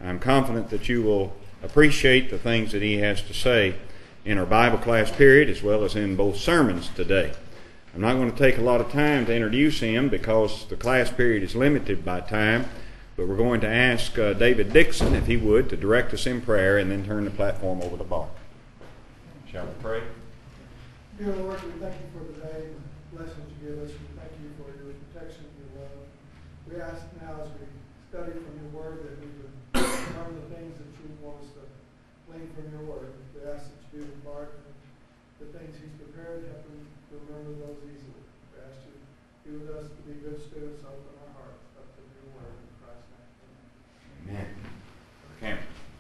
I'm confident that you will appreciate the things that he has to say in our Bible class period as well as in both sermons today. I'm not going to take a lot of time to introduce him because the class period is limited by time, but we're going to ask David Dixon, if he would, to direct us in prayer and then turn the platform over to Bart. Shall we pray? Dear Lord, we thank you for the day, the lessons you give us. We thank you for your protection and your love. We ask now as we study from your word that we would learn the things that you want us to glean from your word. We ask that you be with Bart and the things he's prepared, help him to remember those easily. We ask you to be with us to be good students, open our hearts up to your word in Christ's name. Amen. Cameron.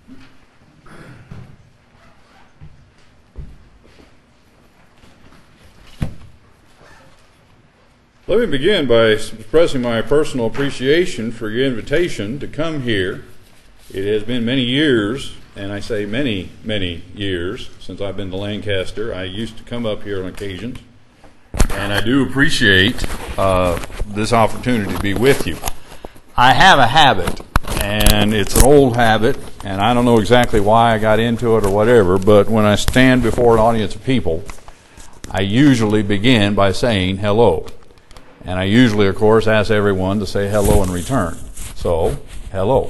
Let me begin by expressing my personal appreciation for your invitation to come here. It has been many years, and I say many, many years, since I've been to Lancaster. I used to come up here on occasions, and I do appreciate this opportunity to be with you. I have a habit, and it's an old habit, and I don't know exactly why I got into it or whatever, but when I stand before an audience of people, I usually begin by saying hello. And I usually, of course, ask everyone to say hello in return. So, hello.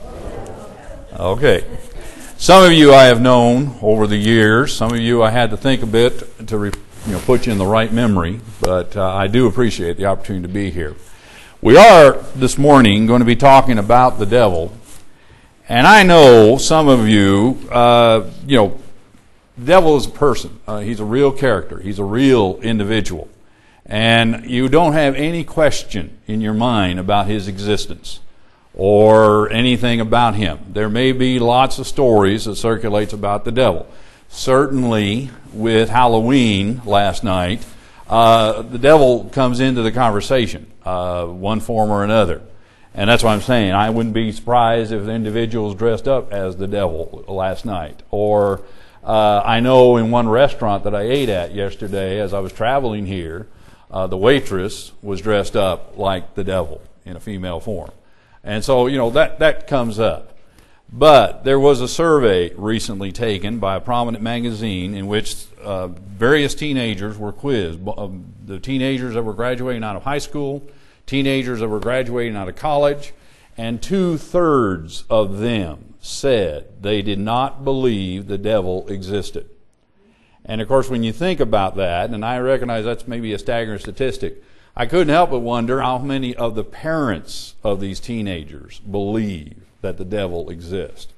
Okay. Some of you I have known over the years. Some of you I had to think a bit to put you in the right memory. But I do appreciate the opportunity to be here. We are, this morning, going to be talking about the devil. And I know some of you, the devil is a person. He's a real character. He's a real individual. And you don't have any question in your mind about his existence or anything about him. There may be lots of stories that circulates about the devil. Certainly with Halloween last night, the devil comes into the conversation, one form or another. And that's what I'm saying. I wouldn't be surprised if the individuals dressed up as the devil last night. Or I know in one restaurant that I ate at yesterday as I was traveling here, the waitress was dressed up like the devil in a female form. And so, that comes up. But there was a survey recently taken by a prominent magazine in which various teenagers were quizzed. The teenagers that were graduating out of high school, teenagers that were graduating out of college, and 2/3 of them said they did not believe the devil existed. And of course, when you think about that, and I recognize that's maybe a staggering statistic, I couldn't help but wonder how many of the parents of these teenagers believe that the devil exists,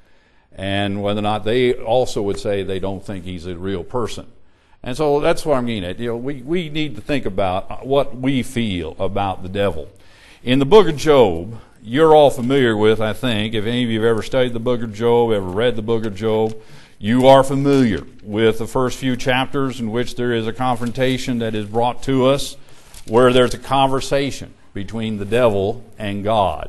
and whether or not they also would say they don't think he's a real person. And so that's what I'm getting at. We need to think about what we feel about the devil. In the book of Job, you're all familiar with, I think, if any of you have ever studied the book of Job, ever read the book of Job, you are familiar with the first few chapters in which there is a confrontation that is brought to us where there's a conversation between the devil and God.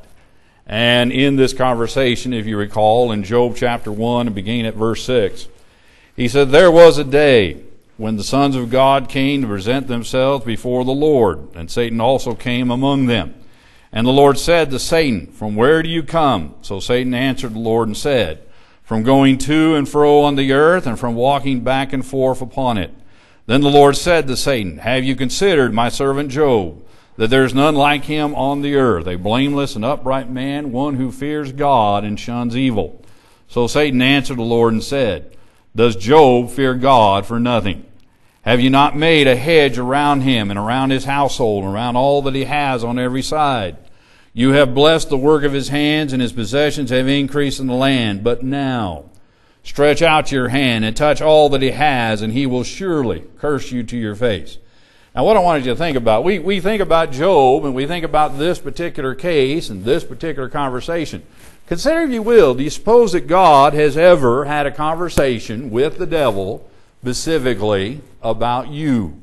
And in this conversation, if you recall, in Job chapter 1, and beginning at verse 6, he said, "There was a day when the sons of God came to present themselves before the Lord, and Satan also came among them. And the Lord said to Satan, 'From where do you come?' So Satan answered the Lord and said, 'From going to and fro on the earth, and from walking back and forth upon it.' Then the Lord said to Satan, 'Have you considered my servant Job, that there is none like him on the earth, a blameless and upright man, one who fears God and shuns evil?' So Satan answered the Lord and said, 'Does Job fear God for nothing? Have you not made a hedge around him and around his household and around all that he has on every side? You have blessed the work of his hands, and his possessions have increased in the land. But now stretch out your hand and touch all that he has, and he will surely curse you to your face.'" Now what I wanted you to think about, we think about Job, and we think about this particular case and this particular conversation. Consider, if you will, do you suppose that God has ever had a conversation with the devil specifically about you?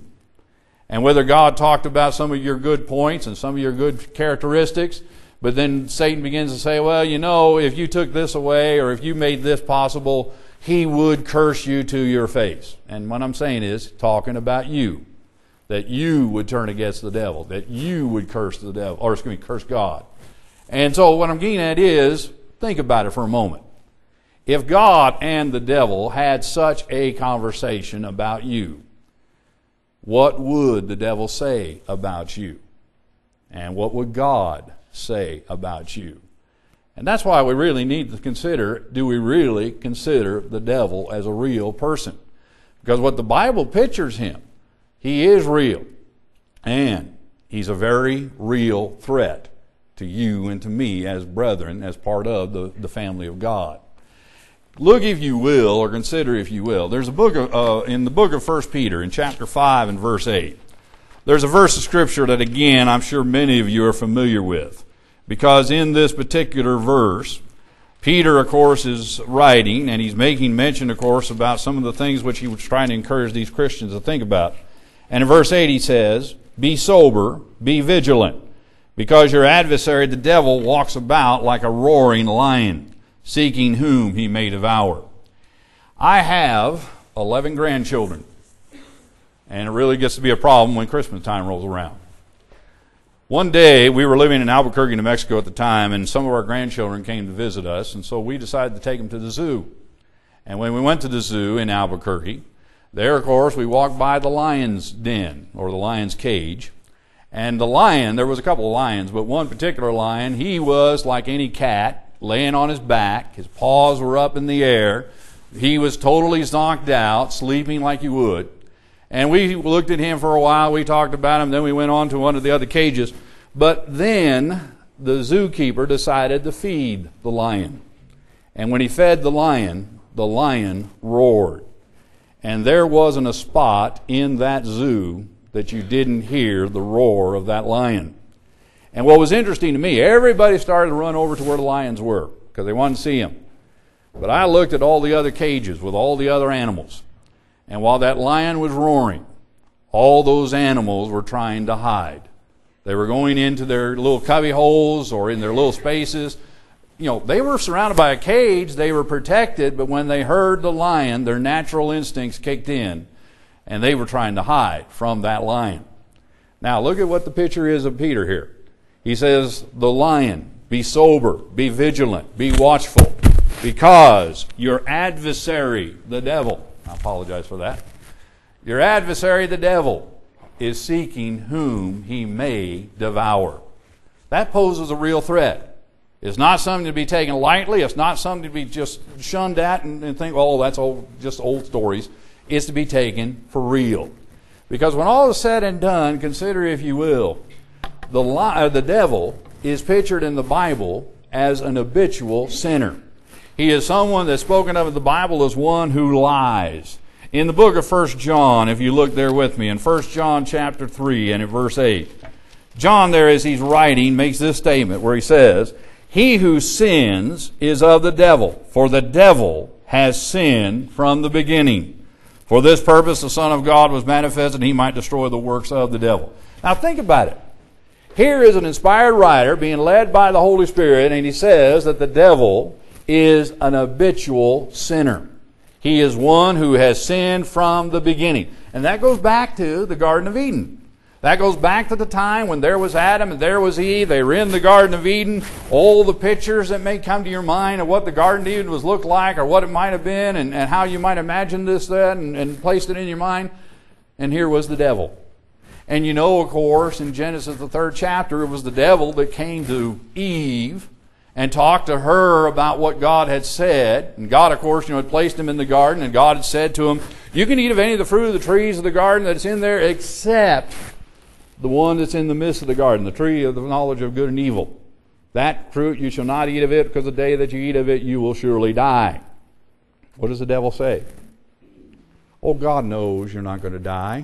And whether God talked about some of your good points and some of your good characteristics, but then Satan begins to say, well, if you took this away or if you made this possible, he would curse you to your face. And what I'm saying is, talking about you, that you would turn against the devil, that you would curse the devil, curse God. And so what I'm getting at is, think about it for a moment. If God and the devil had such a conversation about you, what would the devil say about you? And what would God say about you? And that's why we really need to consider, do we really consider the devil as a real person? Because what the Bible pictures him, he is real. And he's a very real threat to you and to me as brethren, as part of the family of God. Look, if you will, or consider, if you will. There's a book in the book of 1 Peter, in chapter 5 and verse 8. There's a verse of Scripture that, again, I'm sure many of you are familiar with. Because in this particular verse, Peter, of course, is writing, and he's making mention, of course, about some of the things which he was trying to encourage these Christians to think about. And in verse 8 he says, "Be sober, be vigilant, because your adversary, the devil, walks about like a roaring lion, seeking whom he may devour." I have 11 grandchildren, and it really gets to be a problem when Christmas time rolls around. One day, we were living in Albuquerque, New Mexico at the time, and some of our grandchildren came to visit us, and so we decided to take them to the zoo. And when we went to the zoo in Albuquerque, there, of course, we walked by the lion's den, or the lion's cage. And the lion, there was a couple of lions, but one particular lion, he was like any cat, laying on his back. His paws were up in the air. He was totally knocked out, sleeping like you would. And we looked at him for a while. We talked about him. Then we went on to one of the other cages. But then the zookeeper decided to feed the lion. And when he fed the lion roared. And there wasn't a spot in that zoo that you didn't hear the roar of that lion. And what was interesting to me, everybody started to run over to where the lions were because they wanted to see him. But I looked at all the other cages with all the other animals. And while that lion was roaring, all those animals were trying to hide. They were going into their little cubby holes or in their little spaces. You know, they were surrounded by a cage. They were protected, but when they heard the lion, their natural instincts kicked in, and they were trying to hide from that lion. Now, look at what the picture is of Peter here. He says, the lion, be sober, be vigilant, be watchful, because your adversary, the devil, I apologize for that. Your adversary, the devil, is seeking whom he may devour. That poses a real threat. It's not something to be taken lightly. It's not something to be just shunned at and think, oh, that's just old stories. It's to be taken for real. Because when all is said and done, consider, if you will, the devil is pictured in the Bible as an habitual sinner. He is someone that's spoken of in the Bible as one who lies. In the book of 1 John, if you look there with me, in 1 John chapter 3 and in verse 8, John there, as he's writing, makes this statement where he says, "He who sins is of the devil, for the devil has sinned from the beginning. For this purpose the Son of God was manifested, that he might destroy the works of the devil." Now think about it. Here is an inspired writer being led by the Holy Spirit, and he says that the devil is an habitual sinner. He is one who has sinned from the beginning. And that goes back to the Garden of Eden. That goes back to the time when there was Adam and there was Eve. They were in the Garden of Eden. All the pictures that may come to your mind of what the Garden of Eden was looked like or what it might have been and how you might imagine this, that, and placed it in your mind. And here was the devil. And you know, of course, in Genesis, the 3rd chapter, it was the devil that came to Eve and talked to her about what God had said. And God, of course, had placed him in the garden, and God had said to him, "You can eat of any of the fruit of the trees of the garden that's in there, except the one that's in the midst of the garden, the tree of the knowledge of good and evil. That fruit you shall not eat of it, because the day that you eat of it, you will surely die." What does the devil say? Oh, God knows you're not going to die.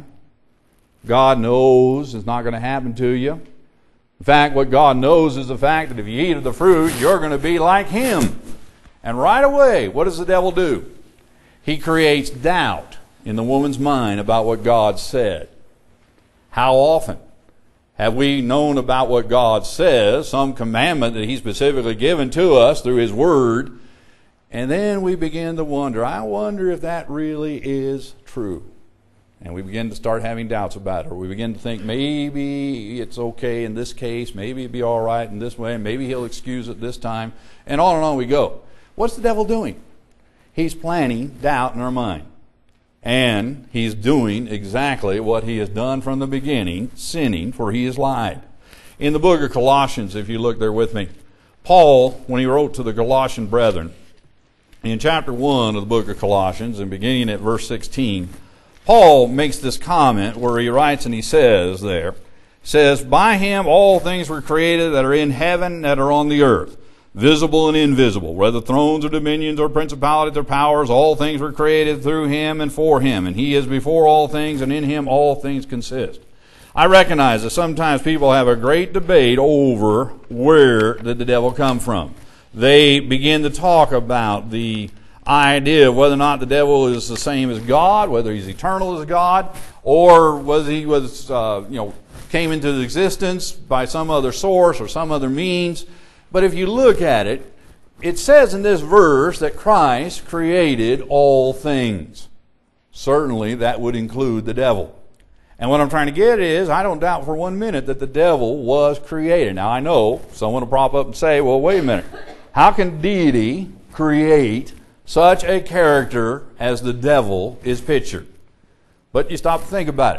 God knows it's not going to happen to you. In fact, what God knows is the fact that if you eat of the fruit, you're going to be like him. And right away, what does the devil do? He creates doubt in the woman's mind about what God said. How often have we known about what God says, some commandment that He specifically given to us through His Word, and then we begin to wonder, I wonder if that really is true. and we begin to start having doubts about it, or we begin to think maybe it's okay in this case, maybe it'd be all right in this way, maybe he'll excuse it this time, and on we go. What's the devil doing? He's planting doubt in our mind. And he's doing exactly what he has done from the beginning, sinning, for he has lied. In the book of Colossians, if you look there with me, Paul, when he wrote to the Colossian brethren, in chapter 1 of the book of Colossians, and beginning at verse 16, Paul makes this comment where he writes and he says there, says, "By him all things were created that are in heaven, that are on the earth, visible and invisible, whether thrones or dominions or principalities or powers, all things were created through him and for him, and he is before all things, and in him all things consist." I recognize that sometimes people have a great debate over where did the devil come from. They begin to talk about the idea of whether or not the devil is the same as God, whether he's eternal as God, or whether he was, came into existence by some other source or some other means. But if you look at it, it says in this verse that Christ created all things. Certainly that would include the devil. And what I'm trying to get is, I don't doubt for 1 minute that the devil was created. Now I know someone will prop up and say, well, wait a minute. How can deity create such a character as the devil is pictured? But you stop to think about it.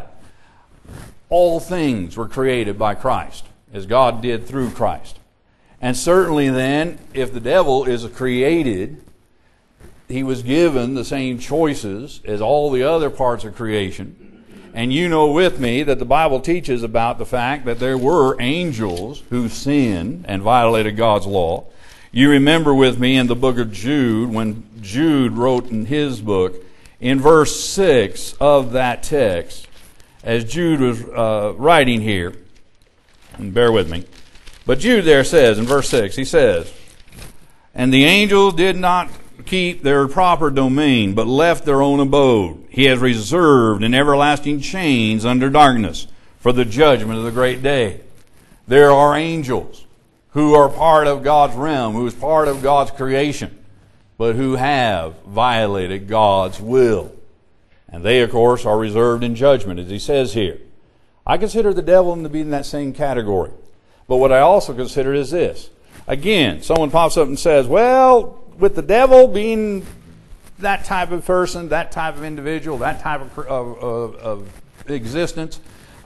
All things were created by Christ, as God did through Christ. And certainly then, if the devil is created, he was given the same choices as all the other parts of creation. And you know with me that the Bible teaches about the fact that there were angels who sinned and violated God's law. You remember with me in the book of Jude, when Jude wrote in his book, in verse 6 of that text, as Jude was writing here, and bear with me, but Jude there says, in verse 6, he says, "And the angels did not keep their proper domain, but left their own abode. He has reserved in everlasting chains under darkness for the judgment of the great day." There are angels who are part of God's realm, who is part of God's creation, but who have violated God's will. And they, of course, are reserved in judgment, as he says here. I consider the devil to be in that same category. But what I also consider is this. Again, someone pops up and says, well, with the devil being that type of person, that type of individual, that type of existence,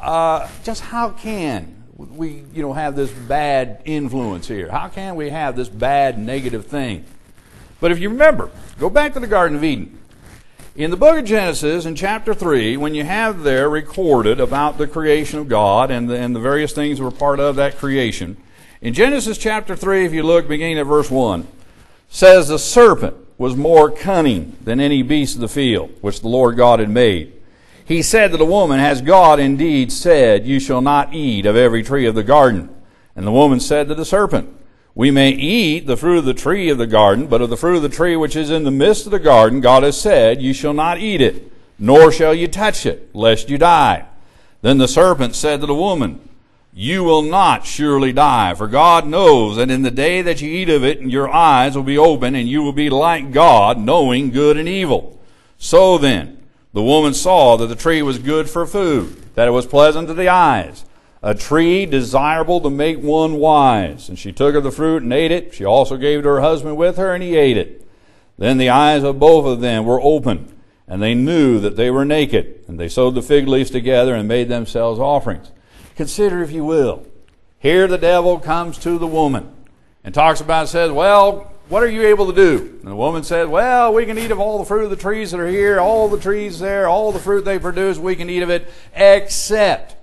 just how can we have this bad influence here? How can we have this bad negative thing? But if you remember, go back to the Garden of Eden. In the book of Genesis, in chapter 3, when you have there recorded about the creation of God and the various things that were part of that creation, in Genesis chapter 3, if you look, beginning at verse 1, says, "The serpent was more cunning than any beast of the field, which the Lord God had made. He said to the woman, Has God indeed said, You shall not eat of every tree of the garden? And the woman said to the serpent, We may eat the fruit of the tree of the garden, but of the fruit of the tree which is in the midst of the garden, God has said, You shall not eat it, nor shall you touch it, lest you die. Then the serpent said to the woman, You will not surely die, for God knows that in the day that you eat of it, your eyes will be open, and you will be like God, knowing good and evil. So then, the woman saw that the tree was good for food, that it was pleasant to the eyes, a tree desirable to make one wise. And she took of the fruit and ate it. She also gave it to her husband with her, and he ate it. Then the eyes of both of them were opened, and they knew that they were naked. And they sewed the fig leaves together and made themselves offerings. Consider, if you will, here the devil comes to the woman and talks about, says, well, what are you able to do? And the woman said, well, we can eat of all the fruit of the trees that are here, all the trees there, all the fruit they produce, we can eat of it, except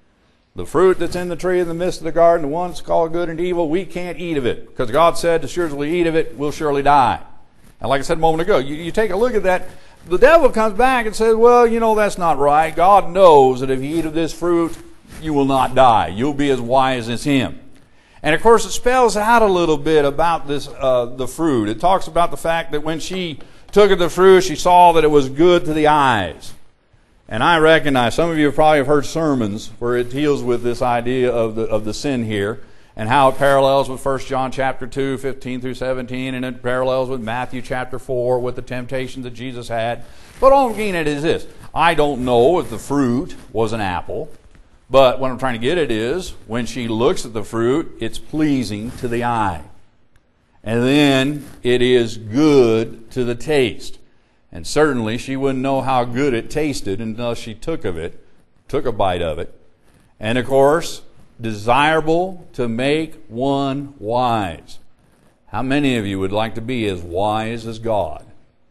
the fruit that's in the tree in the midst of the garden, the one that's called good and evil, we can't eat of it. Because God said to surely eat of it, we'll surely die. And like I said a moment ago, you take a look at that, the devil comes back and says, well, that's not right. God knows that if you eat of this fruit, you will not die. You'll be as wise as him. And of course it spells out a little bit about this, the fruit. It talks about the fact that when she took of the fruit, she saw that it was good to the eyes. And I recognize some of you probably have heard sermons where it deals with this idea of the sin here. and how it parallels with 1 John chapter 2, 15 through 17, and it parallels with Matthew chapter 4 with the temptations that Jesus had. But all I'm getting at is this. I don't know if the fruit was an apple, but what I'm trying to get at is when she looks at the fruit, it's pleasing to the eye. And then it is good to the taste. And certainly she wouldn't know how good it tasted until she took a bite of it. And of course, desirable to make one wise. How many of you would like to be as wise as God?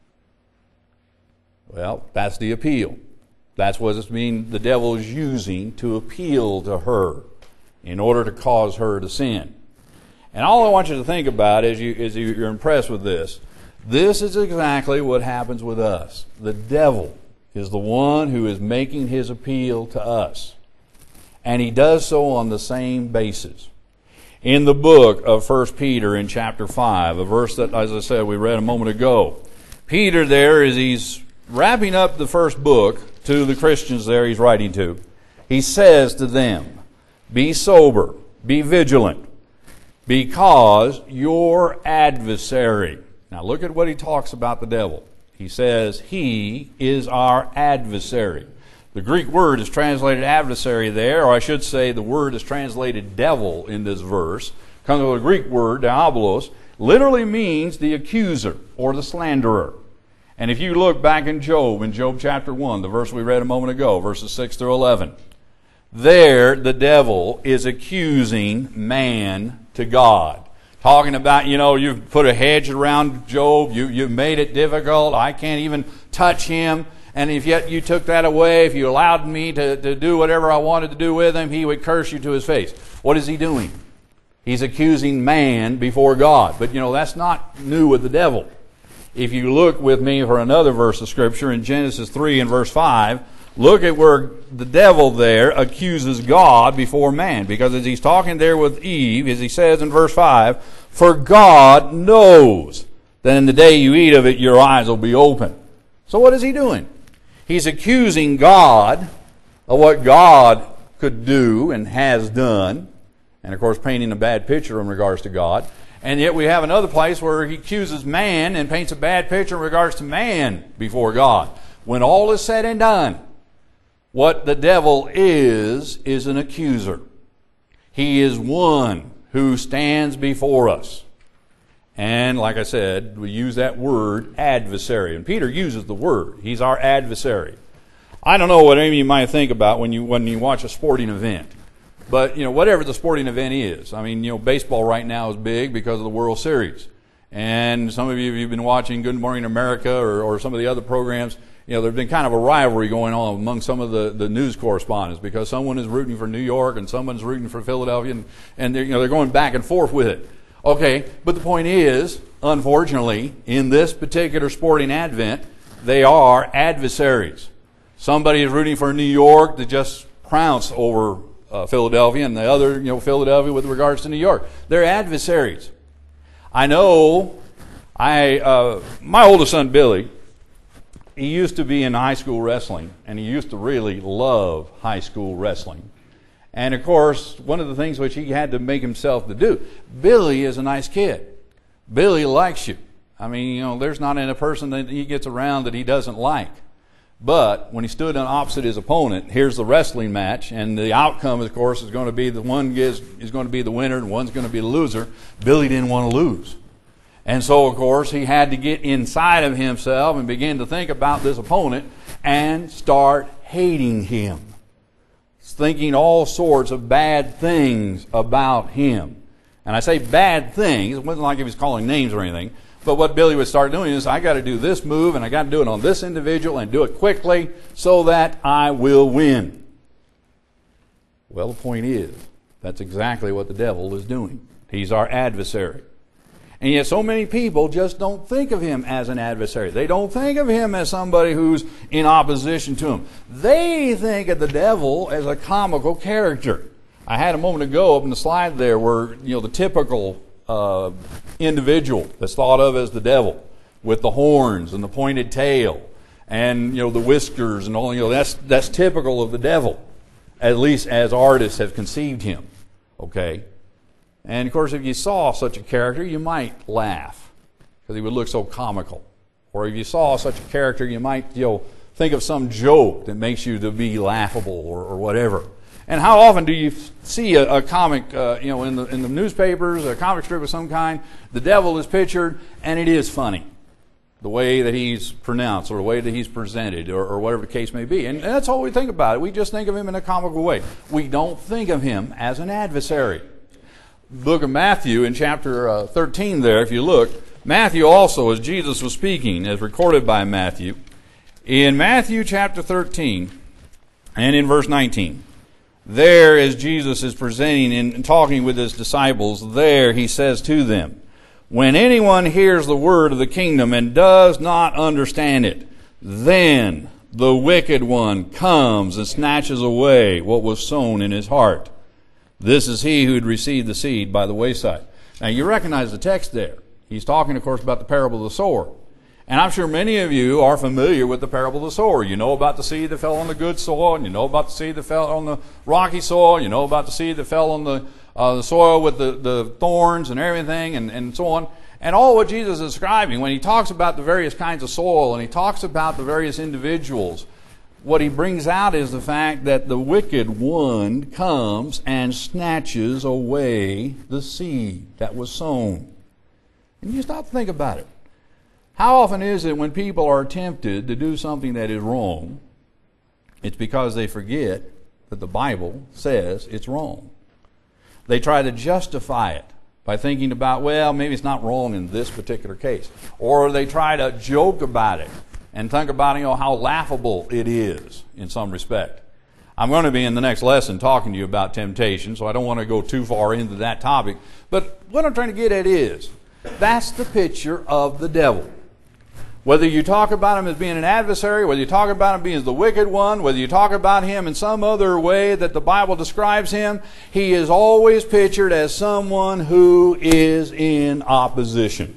Well, that's the appeal. That's what the devil is using to appeal to her in order to cause her to sin. And all I want you to think about as you're impressed with this is exactly what happens with us. The devil is the one who is making his appeal to us. And he does so on the same basis. In the book of 1 Peter in chapter 5, a verse that, as I said, we read a moment ago, Peter there, as he's wrapping up the first book to the Christians there he's writing to, he says to them, be sober, be vigilant, because your adversary. Now look at what he talks about the devil. He says he is our adversary. The Greek word is translated adversary there, or I should say the word is translated devil in this verse. Comes from the Greek word, diabolos, literally means the accuser or the slanderer. And if you look back in Job chapter 1, the verse we read a moment ago, verses 6 through 11, there the devil is accusing man to God. Talking about, you've put a hedge around Job, you've made it difficult, I can't even touch him, and if yet you took that away, if you allowed me to do whatever I wanted to do with him, he would curse you to his face. What is he doing? He's accusing man before God. But that's not new with the devil. If you look with me for another verse of Scripture in Genesis 3 and verse 5, look at where the devil there accuses God before man. Because as he's talking there with Eve, as he says in verse 5, for God knows that in the day you eat of it, your eyes will be open. So what is he doing? He's accusing God of what God could do and has done. And of course painting a bad picture in regards to God. And yet we have another place where he accuses man and paints a bad picture in regards to man before God. When all is said and done, what the devil is an accuser. He is one who stands before us. And like I said, we use that word adversary. And Peter uses the word. He's our adversary. I don't know what any of you might think about when you watch a sporting event. But, whatever the sporting event is. I mean, baseball right now is big because of the World Series. And some of you, if you've been watching Good Morning America or some of the other programs, there's been kind of a rivalry going on among some of the news correspondents because someone is rooting for New York and someone's rooting for Philadelphia, and they're going back and forth with it. Okay, but the point is, unfortunately, in this particular sporting event, they are adversaries. Somebody is rooting for New York to just prounce over Philadelphia, and the other, Philadelphia with regards to New York. They're adversaries. I know, my oldest son, Billy, he used to be in high school wrestling, and he used to really love high school wrestling. And of course, one of the things which he had to make himself to do, Billy is a nice kid. Billy likes you. I mean, there's not a person that he gets around that he doesn't like. But when he stood on opposite his opponent, here's the wrestling match, and the outcome, of course, is going to be the one is going to be the winner and one's going to be the loser. Billy didn't want to lose. And so, of course, he had to get inside of himself and begin to think about this opponent and start hating him. Thinking all sorts of bad things about him. And I say bad things, it wasn't like he was calling names or anything. But what Billy would start doing is, I got to do this move, and I got to do it on this individual, and do it quickly, so that I will win. Well, the point is, that's exactly what the devil is doing. He's our adversary. And yet so many people just don't think of him as an adversary. They don't think of him as somebody who's in opposition to him. They think of the devil as a comical character. I had a moment ago up in the slide there where, the typical individual that's thought of as the devil with the horns and the pointed tail and the whiskers and all, that's typical of the devil, at least as artists have conceived him. Okay, And of course, if you saw such a character, you might laugh because he would look so comical. Or if you saw such a character, you might, think of some joke that makes you to be laughable or whatever. And how often do you see a comic, in the newspapers, a comic strip of some kind, the devil is pictured, and it is funny, the way that he's pronounced or the way that he's presented or whatever the case may be. And that's all we think about it. We just think of him in a comical way. We don't think of him as an adversary. Book of Matthew in chapter 13 there, if you look, Matthew also, as Jesus was speaking, as recorded by Matthew, in Matthew chapter 13 and in verse 19, there as Jesus is presenting and talking with his disciples, there he says to them, when anyone hears the word of the kingdom and does not understand it, then the wicked one comes and snatches away what was sown in his heart. This is he who had received the seed by the wayside. Now you recognize the text there. He's talking, of course, about the parable of the sower. And I'm sure many of you are familiar with the parable of the sower. You know about the seed that fell on the good soil, and you know about the seed that fell on the rocky soil. You know about the seed that fell on the soil with the thorns and everything, and so on. And all what Jesus is describing, when he talks about the various kinds of soil and he talks about the various individuals, what he brings out is the fact that the wicked one comes and snatches away the seed that was sown. And you stop to think about it. How often is it when people are tempted to do something that is wrong, it's because they forget that the Bible says it's wrong. They try to justify it by thinking about, well, maybe it's not wrong in this particular case. Or they try to joke about it and think about, how laughable it is in some respect. I'm going to be in the next lesson talking to you about temptation, so I don't want to go too far into that topic. But what I'm trying to get at is, that's the picture of the devil. Whether you talk about him as being an adversary, whether you talk about him being the wicked one, whether you talk about him in some other way that the Bible describes him, he is always pictured as someone who is in opposition.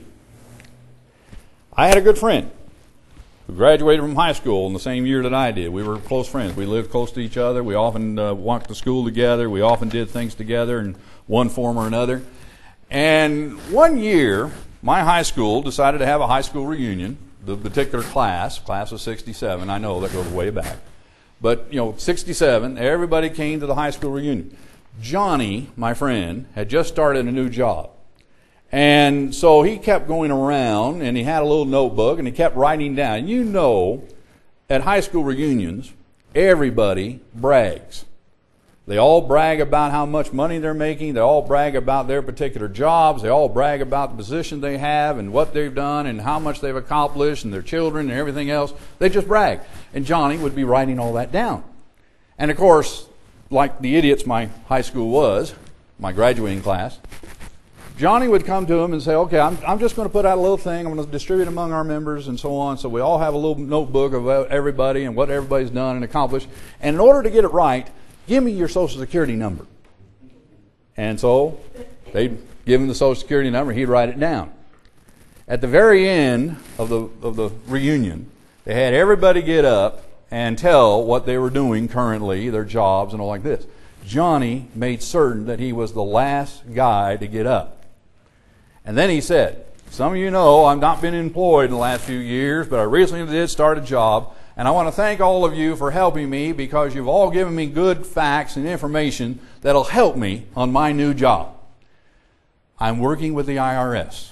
I had a good friend who graduated from high school in the same year that I did. We were close friends. We lived close to each other. We often walked to school together. We often did things together in one form or another. And one year, my high school decided to have a high school reunion. The particular class of 67, I know that goes way back. But, 67, everybody came to the high school reunion. Johnny, my friend, had just started a new job. And so he kept going around, and he had a little notebook, and he kept writing down. At high school reunions, everybody brags. They all brag about how much money they're making. They all brag about their particular jobs. They all brag about the position they have and what they've done and how much they've accomplished and their children and everything else. They just brag. And Johnny would be writing all that down. And of course, like the idiots my high school was, my graduating class, Johnny would come to him and say, okay, I'm just going to put out a little thing. I'm going to distribute among our members and so on. So we all have a little notebook of everybody and what everybody's done and accomplished. And in order to get it right, give me your Social Security number. And so they'd give him the Social Security number. He'd write it down. At the very end of the reunion, they had everybody get up and tell what they were doing currently, their jobs and all like this. Johnny made certain that he was the last guy to get up. And then he said, some of you know I've not been employed in the last few years, but I recently did start a job. And I want to thank all of you for helping me because you've all given me good facts and information that'll help me on my new job. I'm working with the IRS.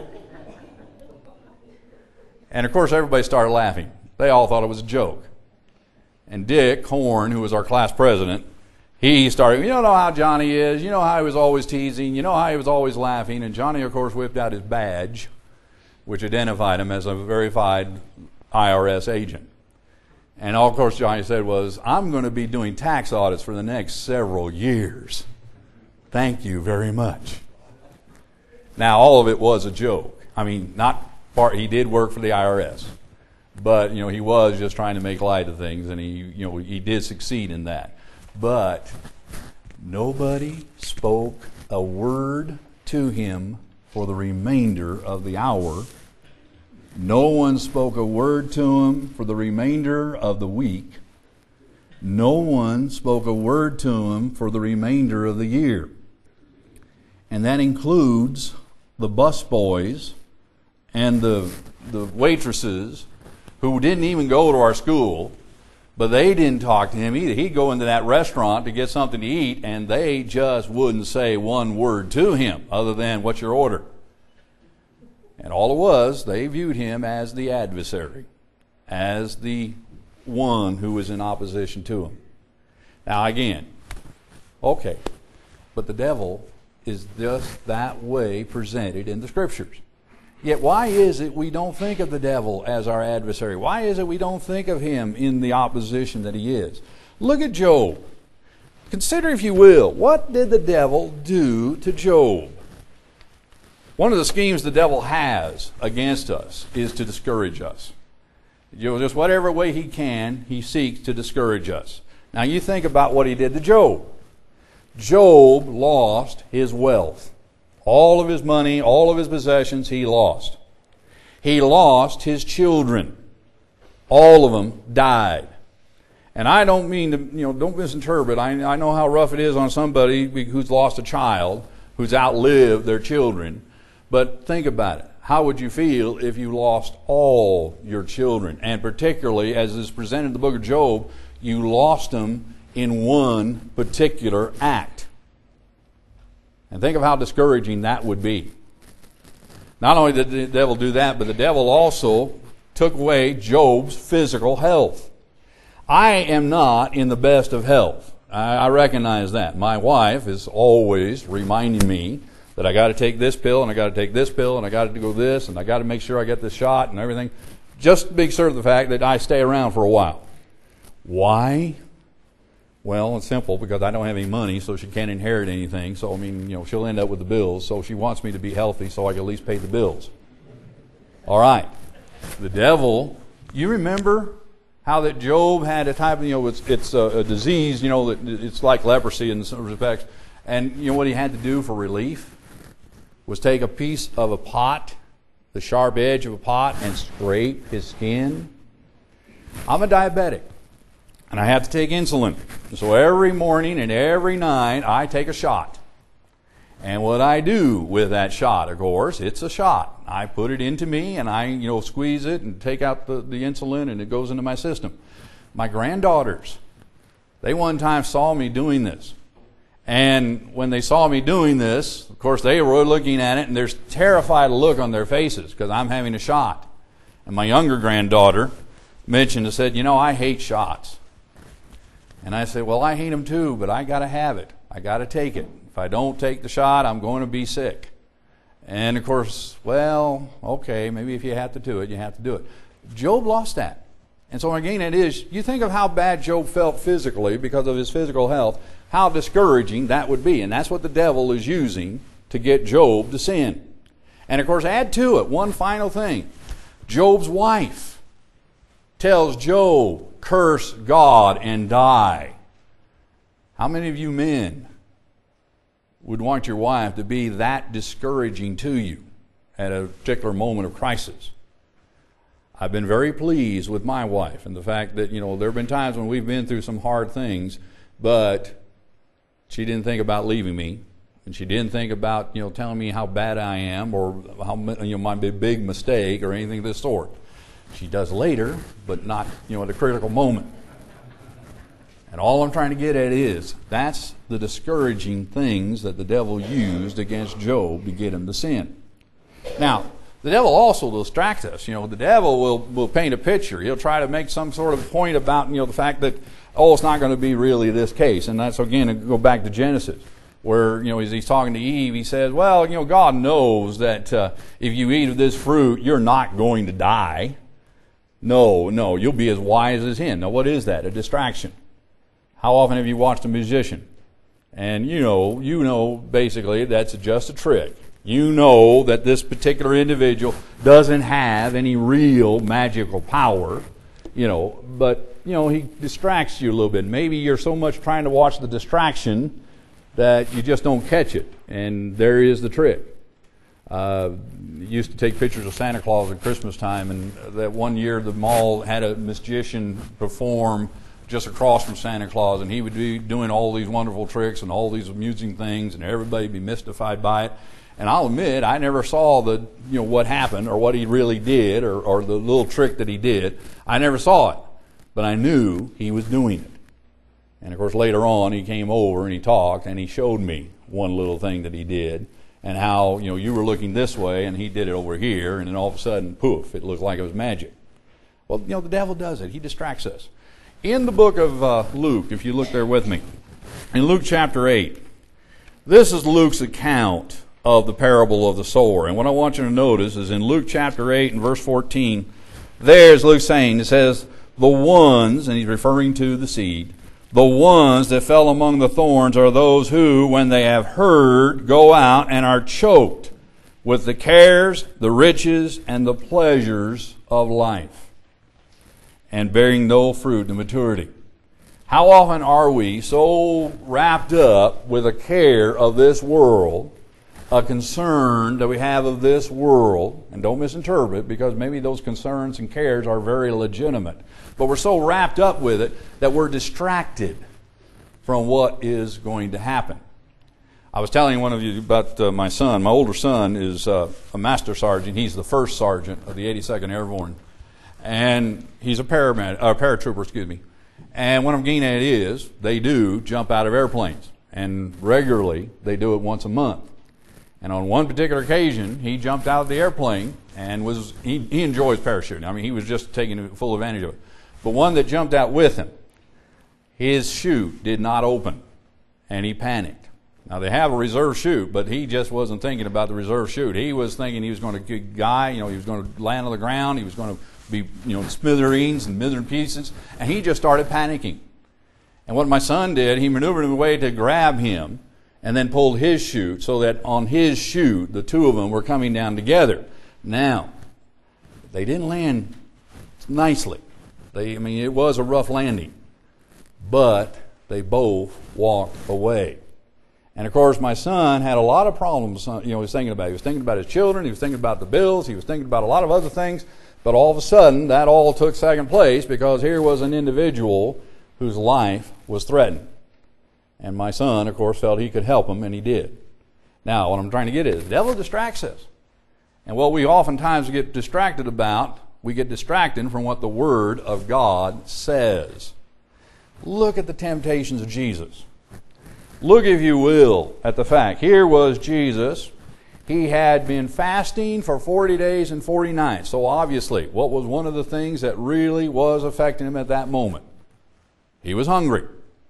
And of course, everybody started laughing. They all thought it was a joke. And Dick Horn, who was our class president, he started, you know how Johnny is. You know how he was always teasing. You know how he was always laughing. And Johnny, of course, whipped out his badge, which identified him as a verified IRS agent. And all, of course, Johnny said was, I'm going to be doing tax audits for the next several years. Thank you very much. Now, all of it was a joke. I mean, he did work for the IRS. But, he was just trying to make light of things, and he did succeed in that. But nobody spoke a word to him for the remainder of the hour. No one spoke a word to him for the remainder of the week. No one spoke a word to him for the remainder of the year. And that includes the busboys and the waitresses who didn't even go to our school, but they didn't talk to him either. He'd go into that restaurant to get something to eat, and they just wouldn't say one word to him other than, "What's your order?" And all it was, they viewed him as the adversary, as the one who was in opposition to him. Now again, okay, but the devil is just that way presented in the Scriptures. Yet why is it we don't think of the devil as our adversary? Why is it we don't think of him in the opposition that he is? Look at Job. Consider, if you will, what did the devil do to Job? One of the schemes the devil has against us is to discourage us. Just whatever way he can, he seeks to discourage us. Now you think about what he did to Job. Job lost his wealth. All of his money, all of his possessions, he lost. He lost his children. All of them died. And I don't mean to, don't misinterpret. I know how rough it is on somebody who's lost a child, who's outlived their children. But think about it. How would you feel if you lost all your children? And particularly, as is presented in the book of Job, you lost them in one particular act. And think of how discouraging that would be. Not only did the devil do that, but the devil also took away Job's physical health. I am not in the best of health. I recognize that. My wife is always reminding me that I got to take this pill, and I got to take this pill, and I got to go this, and I got to make sure I get this shot and everything. Just to be certain of the fact that I stay around for a while. Why? Well, it's simple, because I don't have any money, so she can't inherit anything. So, she'll end up with the bills. So she wants me to be healthy so I can at least pay the bills. All right. The devil, you remember how that Job had a type of, it's a disease, that it's like leprosy in some respects. And what he had to do for relief was take a piece of a pot, the sharp edge of a pot, and scrape his skin. I'm a diabetic, and I have to take insulin. So every morning and every night, I take a shot. And what I do with that shot, of course, it's a shot. I put it into me, and I, squeeze it and take out the insulin, and it goes into my system. My granddaughters, they one time saw me doing this. And when they saw me doing this, of course, they were looking at it, and there's a terrified look on their faces because I'm having a shot. And my younger granddaughter mentioned and said, I hate shots. And I said, well, I hate them too, but I got to have it. I got to take it. If I don't take the shot, I'm going to be sick. And of course, well, okay, maybe if you have to do it, you have to do it. Job lost that. And so again, it is, you think of how bad Job felt physically because of his physical health, how discouraging that would be. And that's what the devil is using to get Job to sin. And of course, add to it one final thing. Job's wife tells Job, curse God and die. How many of you men would want your wife to be that discouraging to you at a particular moment of crisis? I've been very pleased with my wife and the fact that, there have been times when we've been through some hard things, but she didn't think about leaving me, and she didn't think about, telling me how bad I am or how, my big mistake or anything of this sort. She does later, but not, at a critical moment. And all I'm trying to get at is, that's the discouraging things that the devil used against Job to get him to sin. Now, the devil also distracts us. The devil will paint a picture. He'll try to make some sort of point about, the fact that, it's not going to be really this case. And that's, again, go back to Genesis, where, as he's talking to Eve, he says, well, God knows that if you eat of this fruit, you're not going to die. No, you'll be as wise as him. Now, what is that? A distraction. How often have you watched a musician? And you know, basically, that's just a trick. You know that this particular individual doesn't have any real magical power, but, he distracts you a little bit. Maybe you're so much trying to watch the distraction that you just don't catch it. And there is the trick. Used to take pictures of Santa Claus at Christmas time, and that one year the mall had a musician perform just across from Santa Claus, and he would be doing all these wonderful tricks and all these amusing things, and everybody would be mystified by it. And I'll admit, I never saw what happened or what he really did or the little trick that he did. I never saw it, but I knew he was doing it. And of course, later on, he came over and he talked and he showed me one little thing that he did, and how you were looking this way and he did it over here, and then all of a sudden, poof, it looked like it was magic. Well, the devil does it. He distracts us. In the book of Luke, if you look there with me, in Luke chapter 8, this is Luke's account of the parable of the sower. And what I want you to notice is in Luke chapter 8 and verse 14, there's Luke saying, it says, the ones, and he's referring to the seed, the ones that fell among the thorns are those who, when they have heard, go out and are choked with the cares, the riches, and the pleasures of life, and bearing no fruit to maturity. How often are we so wrapped up with a care of this world, a concern that we have of this world, and don't misinterpret, because maybe those concerns and cares are very legitimate, but we're so wrapped up with it that we're distracted from what is going to happen. I was telling one of you about my son. My older son is a master sergeant. He's the first sergeant of the 82nd Airborne, and he's a paratrooper, And what I'm getting at is they do jump out of airplanes, and regularly they do it once a month. And on one particular occasion, he jumped out of the airplane and he enjoys parachuting. I mean, he was just taking full advantage of it. But one that jumped out with him, his chute did not open, and he panicked. Now, they have a reserve chute, but he just wasn't thinking about the reserve chute. He was thinking he was going to he was going to land on the ground, he was going to be, smithereens and million pieces, and he just started panicking. And what my son did, he maneuvered a way to grab him, and then pulled his chute so that on his chute, the two of them were coming down together. Now, they didn't land nicely. It was a rough landing. But they both walked away. And of course, my son had a lot of problems, he was thinking about. He was thinking about his children, he was thinking about the bills, he was thinking about a lot of other things. But all of a sudden, that all took second place because here was an individual whose life was threatened. And my son, of course, felt he could help him, and he did. Now, what I'm trying to get is, the devil distracts us. And what we oftentimes get distracted about, we get distracted from what the Word of God says. Look at the temptations of Jesus. Look, if you will, at the fact. Here was Jesus. He had been fasting for 40 days and 40 nights. So obviously, what was one of the things that really was affecting him at that moment? He was hungry.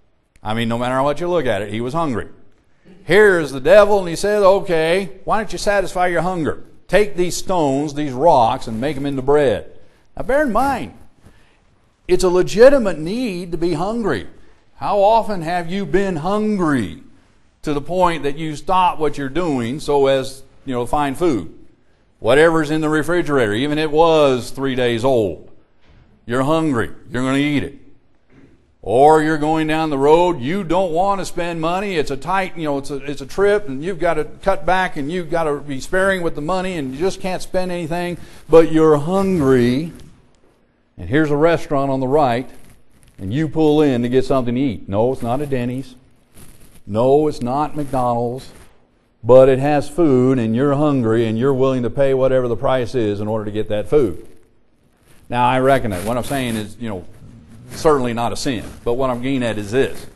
No matter what you look at it, he was hungry. Here's the devil, and he says, okay, why don't you satisfy your hunger? Take these stones, these rocks, and make them into bread. Now bear in mind, it's a legitimate need to be hungry. How often have you been hungry to the point that you stop what you're doing so as, to find food? Whatever's in the refrigerator, even if it was 3 days old, you're hungry, you're going to eat it. Or you're going down the road, you don't want to spend money, it's a tight, it's a trip, and you've got to cut back, and you've got to be sparing with the money, and you just can't spend anything, but you're hungry, and here's a restaurant on the right, and you pull in to get something to eat. No, it's not a Denny's. No, it's not McDonald's, but it has food, and you're hungry, and you're willing to pay whatever the price is in order to get that food. Now, I recognize what I'm saying is, certainly not a sin. But what I'm getting at is this.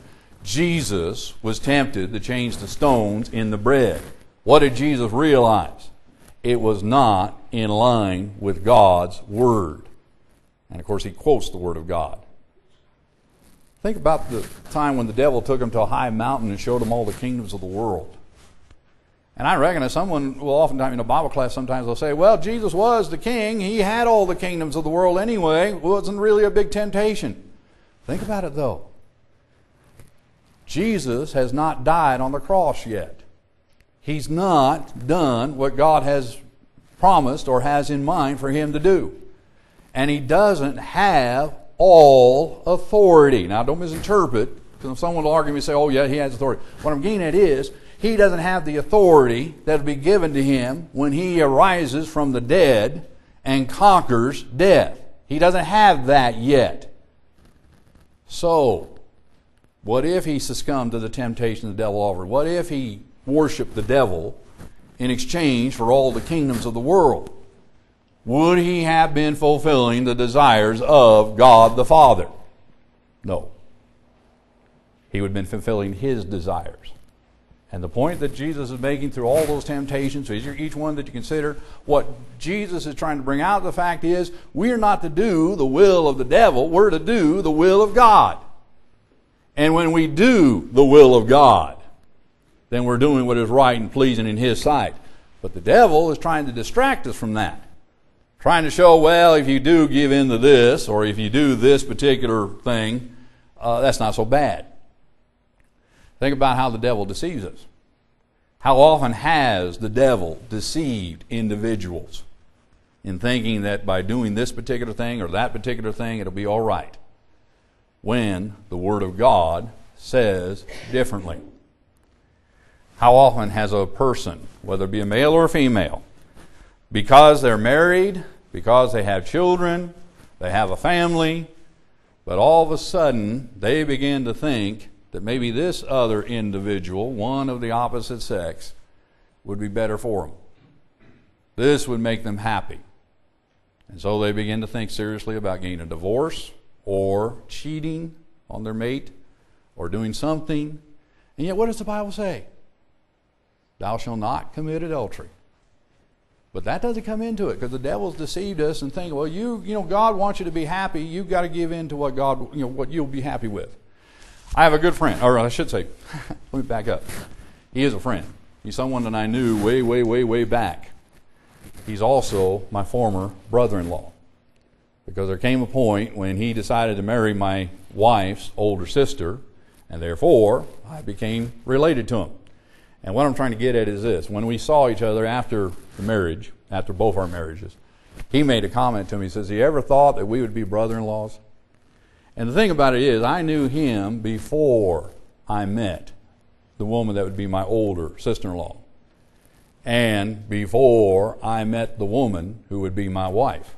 Jesus was tempted to change the stones in the bread. What did Jesus realize? It was not in line with God's Word. And of course, he quotes the Word of God. Think about the time when the devil took him to a high mountain and showed him all the kingdoms of the world. And I reckon that someone will oftentimes in a Bible class sometimes they'll say, well, Jesus was the king. He had all the kingdoms of the world anyway. It wasn't really a big temptation. Think about it though. Jesus has not died on the cross yet. He's not done what God has promised or has in mind for him to do. And he doesn't have all authority. Now don't misinterpret, because someone will argue and say, oh yeah, he has authority. What I'm getting at is, he doesn't have the authority that will be given to him when he arises from the dead and conquers death. He doesn't have that yet. So, what if he succumbed to the temptation the devil offered? What if he worshiped the devil in exchange for all the kingdoms of the world? Would he have been fulfilling the desires of God the Father? No. He would have been fulfilling his desires. And the point that Jesus is making through all those temptations, each one that you consider, what Jesus is trying to bring out, the fact is, we're not to do the will of the devil, we're to do the will of God. And when we do the will of God, then we're doing what is right and pleasing in his sight. But the devil is trying to distract us from that. Trying to show, well, if you do give in to this, or if you do this particular thing, that's not so bad. Think about how the devil deceives us. How often has the devil deceived individuals in thinking that by doing this particular thing or that particular thing, it'll be all right, when the Word of God says differently? How often has a person, whether it be a male or a female, because they're married, because they have children, they have a family, but all of a sudden they begin to think that maybe this other individual, one of the opposite sex, would be better for them. This would make them happy. And so they begin to think seriously about getting a divorce or cheating on their mate or doing something. And yet what does the Bible say? Thou shalt not commit adultery. But that doesn't come into it, because the devil's deceived us and think, well, you know, God wants you to be happy. You've got to give in to what God, what you'll be happy with. I have a good friend, or I should say, let me back up. He is a friend. He's someone that I knew way back. He's also my former brother-in-law, because there came a point when he decided to marry my wife's older sister, and therefore I became related to him. And what I'm trying to get at is this. When we saw each other after the marriage, after both our marriages, he made a comment to me. He says, "You ever thought that we would be brother-in-laws?" And the thing about it is, I knew him before I met the woman that would be my older sister-in-law, and before I met the woman who would be my wife.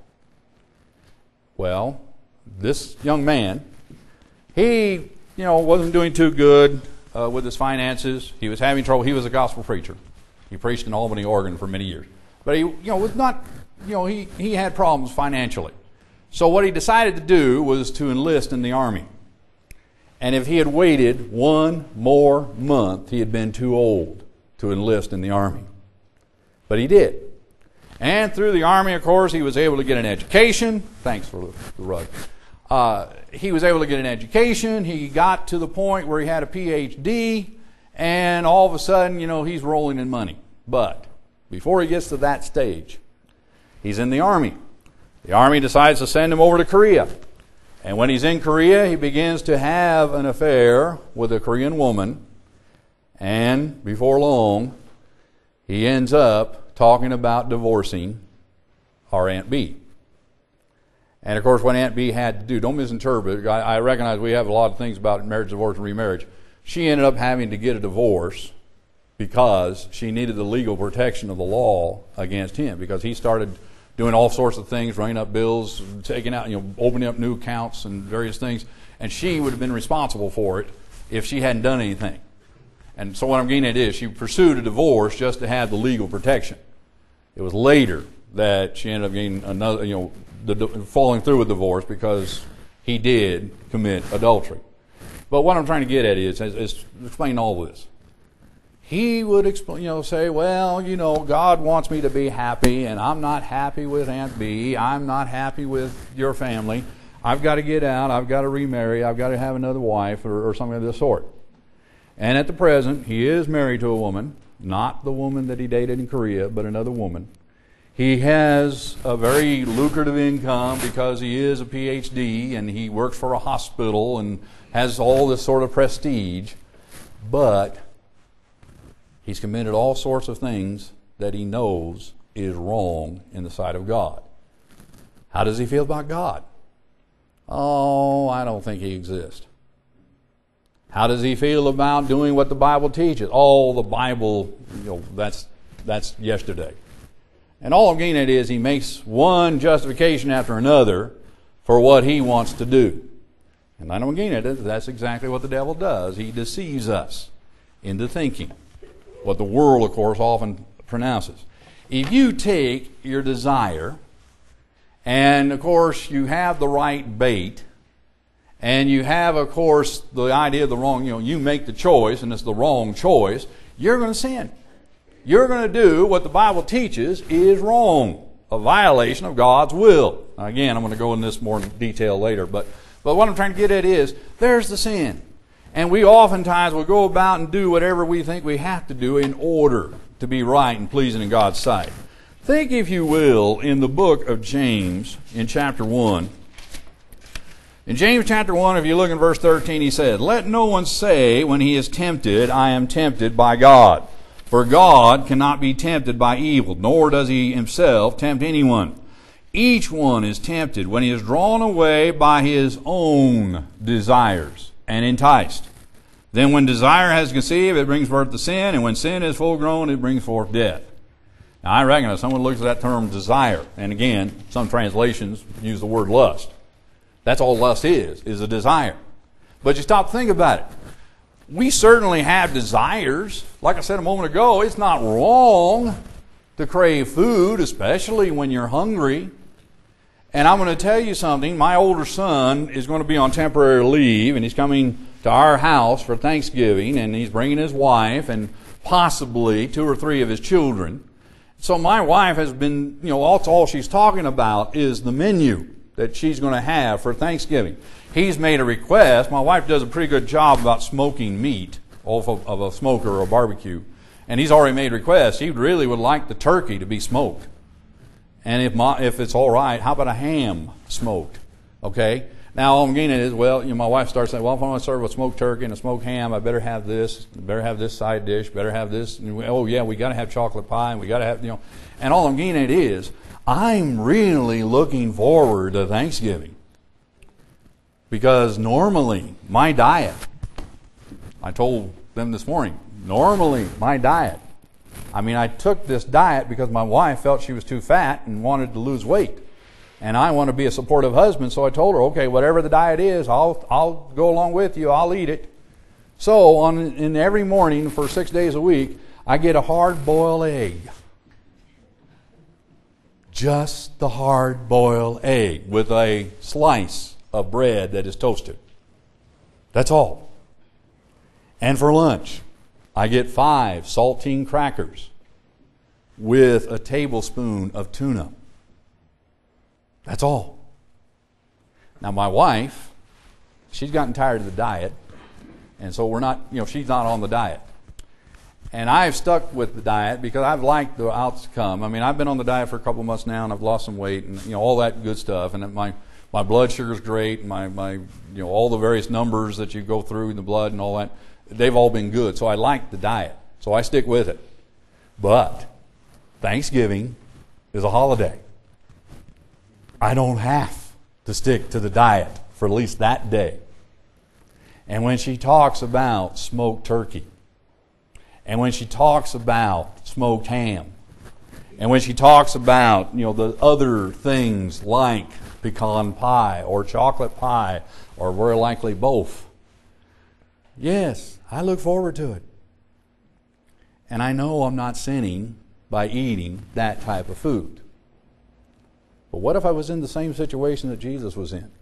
Well, this young man, he, wasn't doing too good with his finances. He was having trouble. He was a gospel preacher. He preached in Albany, Oregon for many years. But he, was not, he had problems financially. So what he decided to do was to enlist in the army. And if he had waited one more month, he had been too old to enlist in the army. But he did. And through the army, of course, he was able to get an education. Thanks for the rug. He was able to get an education. He got to the point where he had a PhD. And all of a sudden, he's rolling in money. But before he gets to that stage, he's in the army. The army decides to send him over to Korea. And when he's in Korea, he begins to have an affair with a Korean woman. And before long, he ends up talking about divorcing our Aunt B. And of course, what Aunt B had to do, don't misinterpret, I recognize we have a lot of things about marriage, divorce, and remarriage. She ended up having to get a divorce because she needed the legal protection of the law against him, because he started doing all sorts of things, running up bills, taking out, opening up new accounts and various things. And she would have been responsible for it if she hadn't done anything. And so what I'm getting at is, she pursued a divorce just to have the legal protection. It was later that she ended up getting another, falling through with divorce because he did commit adultery. But what I'm trying to get at is explain all this. He would explain, say, well, God wants me to be happy, and I'm not happy with Aunt B. I'm not happy with your family. I've got to get out. I've got to remarry. I've got to have another wife or something of this sort. And at the present, he is married to a woman, not the woman that he dated in Korea, but another woman. He has a very lucrative income because he is a PhD, and he works for a hospital and has all this sort of prestige. But he's committed all sorts of things that he knows is wrong in the sight of God. How does he feel about God? Oh, I don't think he exists. How does he feel about doing what the Bible teaches? Oh, the Bible, that's yesterday. And all I'm getting at is, he makes one justification after another for what he wants to do. And I don't mean it, that's exactly what the devil does. He deceives us into thinking what the world, of course, often pronounces. If you take your desire, and of course you have the right bait, and you have, of course, the idea of the wrong, you make the choice and it's the wrong choice, you're going to sin. You're going to do what the Bible teaches is wrong, a violation of God's will. Now, again, I'm going to go into this more in detail later, but what I'm trying to get at is, there's the sin. And we oftentimes will go about and do whatever we think we have to do in order to be right and pleasing in God's sight. Think, if you will, in the book of James, in chapter 1. In James chapter 1, if you look in verse 13, he said, "Let no one say when he is tempted, I am tempted by God. For God cannot be tempted by evil, nor does he himself tempt anyone. Each one is tempted when he is drawn away by his own desires and enticed. Then when desire has conceived, it brings forth the sin, and when sin is full grown, it brings forth death." Now, I reckon if someone looks at that term desire, and again, some translations use the word lust. That's all lust is a desire. But you stop to think about it. We certainly have desires. Like I said a moment ago, it's not wrong to crave food, especially when you're hungry. And I'm going to tell you something. My older son is going to be on temporary leave, and he's coming to our house for Thanksgiving, and he's bringing his wife and possibly 2 or 3 of his children. So my wife has been, all she's talking about is the menu that she's going to have for Thanksgiving. He's made a request. My wife does a pretty good job about smoking meat off of a smoker or a barbecue. And he's already made requests. He really would like the turkey to be smoked. And if it's all right, how about a ham smoked? Okay? Now, all I'm getting at is, my wife starts saying, well, if I want to serve a smoked turkey and a smoked ham, I better have this side dish, better have this. And oh, yeah, we got to have chocolate pie, and we got to have, And all I'm getting at is, I'm really looking forward to Thanksgiving. Because normally, my diet, I told them this morning, normally my diet, I took this diet because my wife felt she was too fat and wanted to lose weight. And I want to be a supportive husband, so I told her, okay, whatever the diet is, I'll go along with you, I'll eat it. So in every morning for 6 days a week, I get a hard-boiled egg. Just the hard-boiled egg with a slice of bread that is toasted. That's all. And for lunch, I get 5 saltine crackers with a tablespoon of tuna. That's all. Now my wife, she's gotten tired of the diet, and so she's not on the diet. And I've stuck with the diet because I've liked the outcome. I've been on the diet for a couple of months now, and I've lost some weight, and all that good stuff. And my blood sugar's great, my all the various numbers that you go through in the blood and all that, they've all been good. So I like the diet, so I stick with it. But Thanksgiving is a holiday. I don't have to stick to the diet for at least that day. And when she talks about smoked turkey, and when she talks about smoked ham, and when she talks about the other things like pecan pie or chocolate pie, or very likely both, yes, I look forward to it. And I know I'm not sinning by eating that type of food. But what if I was in the same situation that Jesus was in?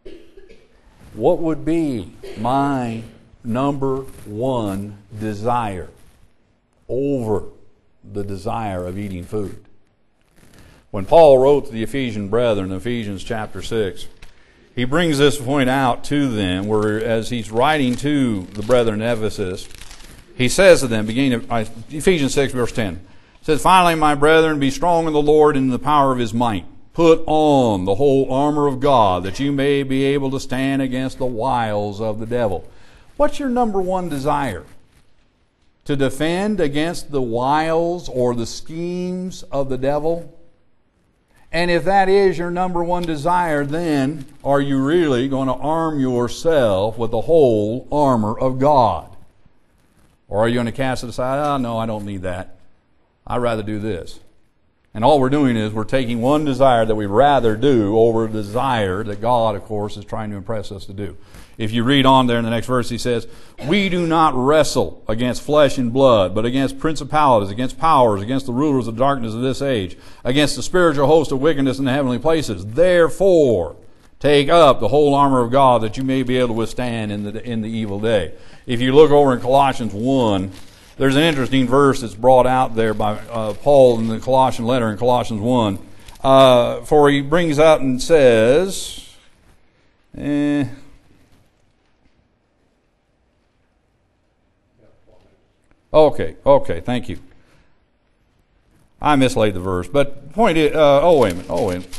What would be my number one desire over the desire of eating food? When Paul wrote to the Ephesian brethren in Ephesians chapter 6, he brings this point out to them, where as he's writing to the brethren in Ephesus, he says to them, beginning of Ephesians 6, verse 10, it says, "Finally, my brethren, be strong in the Lord and in the power of his might. Put on the whole armor of God, that you may be able to stand against the wiles of the devil." What's your number one desire? To defend against the wiles or the schemes of the devil? And if that is your number one desire, then are you really going to arm yourself with the whole armor of God? Or are you going to cast it aside? Oh, no, I don't need that. I'd rather do this. And all we're doing is we're taking one desire that we'd rather do over a desire that God, of course, is trying to impress us to do. If you read on there in the next verse, he says, "We do not wrestle against flesh and blood, but against principalities, against powers, against the rulers of darkness of this age, against the spiritual host of wickedness in the heavenly places. Therefore, take up the whole armor of God that you may be able to withstand in the evil day." If you look over in Colossians 1, there's an interesting verse that's brought out there by Paul in the Colossian letter in Colossians 1. For he brings out and says, Okay, thank you. I mislaid the verse, but the point is, wait a minute.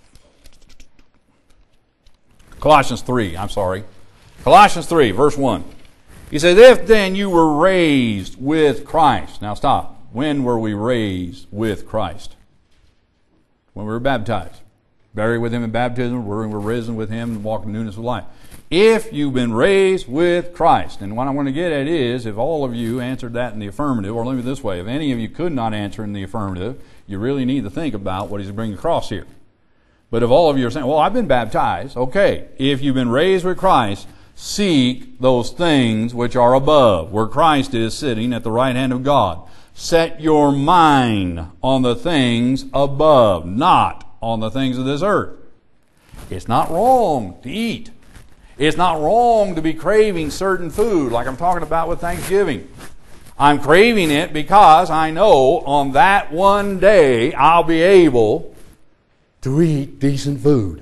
Colossians 3, I'm sorry. Colossians 3, verse 1. He says, "If then you were raised with Christ." Now stop. When were we raised with Christ? When we were baptized. Buried with Him in baptism, we're risen with Him and walk in newness of life. If you've been raised with Christ. And what I want to get at is, if all of you answered that in the affirmative, or let me put it this way, if any of you could not answer in the affirmative, you really need to think about what He's bringing across here. But if all of you are saying, "Well, I've been baptized," okay. If you've been raised with Christ, seek those things which are above, where Christ is sitting at the right hand of God. Set your mind on the things above, not on the things of this earth. It's not wrong to eat. It's not wrong to be craving certain food, like I'm talking about with Thanksgiving. I'm craving it because I know on that one day I'll be able to eat decent food.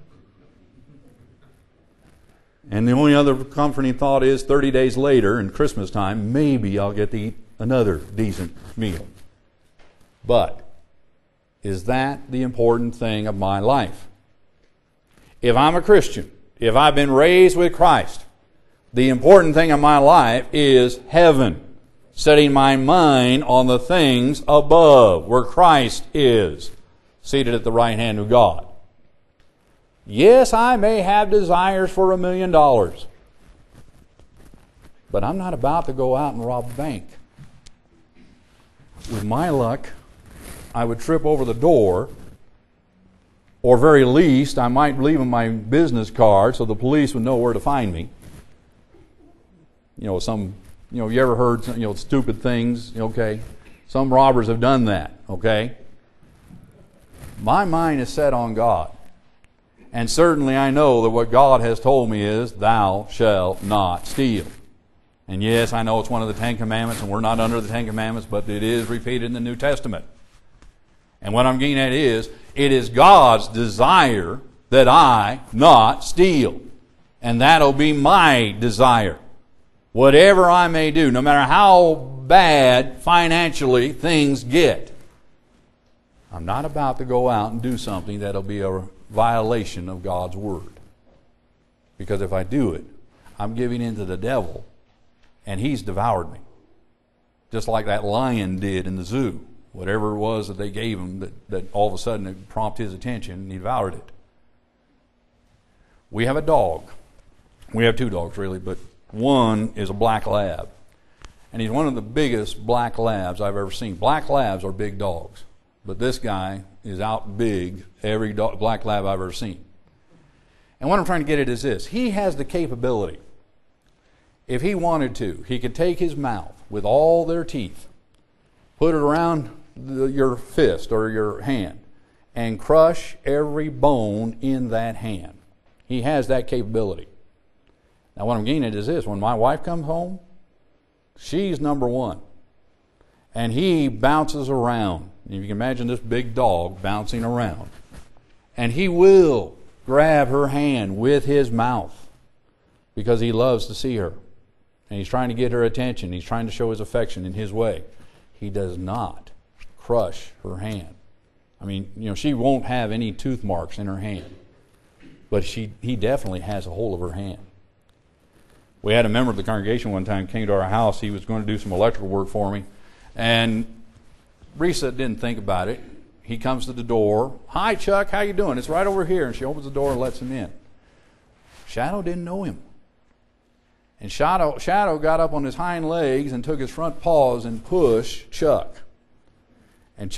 And the only other comforting thought is 30 days later, in Christmas time, maybe I'll get to eat another decent meal. But is that the important thing of my life? If I'm a Christian, if I've been raised with Christ, the important thing in my life is heaven. Setting my mind on the things above, where Christ is, seated at the right hand of God. Yes, I may have desires for $1 million, but I'm not about to go out and rob a bank. With my luck, I would trip over the door, or very least, I might leave them my business card so the police would know where to find me. You ever heard, stupid things, okay? Some robbers have done that, okay? My mind is set on God. And certainly I know that what God has told me is, "Thou shalt not steal." And yes, I know it's one of the 10 Commandments, and we're not under the 10 Commandments, but it is repeated in the New Testament. And what I'm getting at is, it is God's desire that I not steal. And that'll be my desire. Whatever I may do, no matter how bad financially things get, I'm not about to go out and do something that'll be a violation of God's Word. Because if I do it, I'm giving in to the devil, and he's devoured me. Just like that lion did in the zoo. Whatever it was that they gave him that all of a sudden it prompted his attention, and he devoured it. We have a dog. We have 2 dogs, really, but one is a black lab. And he's one of the biggest black labs I've ever seen. Black labs are big dogs. But this guy is out big every black lab I've ever seen. And what I'm trying to get at is this. He has the capability, if he wanted to, he could take his mouth with all their teeth, put it around your fist or your hand, and crush every bone in that hand. He has that capability. Now what I'm getting at is this. When my wife comes home, she's number one. And he bounces around. If you can imagine this big dog bouncing around. And he will grab her hand with his mouth because he loves to see her. And he's trying to get her attention. He's trying to show his affection in his way. He does not crush her hand. I mean, she won't have any tooth marks in her hand. But he definitely has a hold of her hand. We had a member of the congregation one time came to our house. He was going to do some electrical work for me. And Risa didn't think about it. He comes to the door. "Hi, Chuck, how you doing? It's right over here." And she opens the door and lets him in. Shadow didn't know him. And Shadow got up on his hind legs and took his front paws and pushed Chuck. And Chuck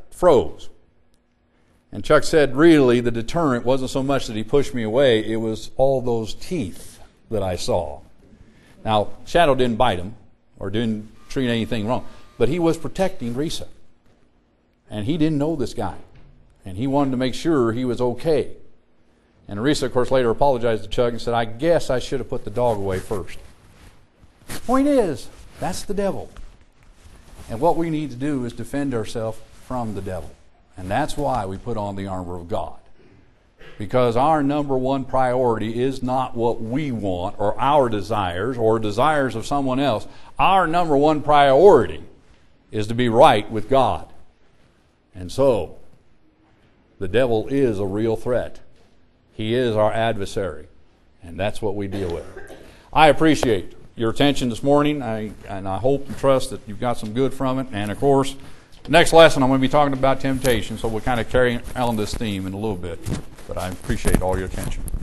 froze. And Chuck said, really, the deterrent wasn't so much that he pushed me away, it was all those teeth that I saw. Now, Shadow didn't bite him or didn't treat anything wrong, but he was protecting Risa. And he didn't know this guy. And he wanted to make sure he was okay. And Risa, of course, later apologized to Chuck and said, I guess I should have put the dog away first. Point is, that's the devil. And what we need to do is defend ourselves from the devil. And that's why we put on the armor of God. Because our number one priority is not what we want or our desires or desires of someone else. Our number one priority is to be right with God. And so, the devil is a real threat. He is our adversary. And that's what we deal with. I appreciate your attention this morning, and I hope and trust that you've got some good from it. And of course, next lesson I'm going to be talking about temptation, so we'll kind of carry on this theme in a little bit. But I appreciate all your attention.